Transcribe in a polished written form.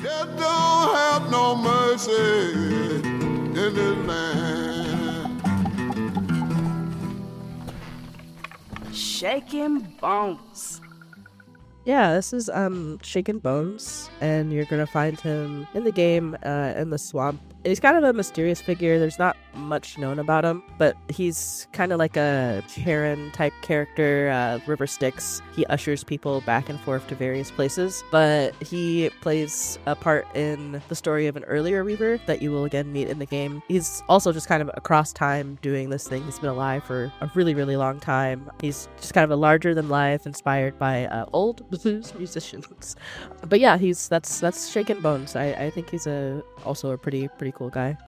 Death don't have no mercy in this land. Shaking Bones. Yeah, this is Shaken Bones, and you're gonna find him in the game in the swamp. He's kind of a mysterious figure. There's not much known about him, but he's kind of like a Charon type character, River Styx. He ushers people back and forth to various places, but he plays a part in the story of an earlier Reaver that you will again meet in the game. He's also just kind of across time doing this thing. He's been alive for a really, really long time. He's just kind of a larger than life, inspired by old blues musicians. But yeah, that's Shaken Bones. I think he's also a pretty cool guy.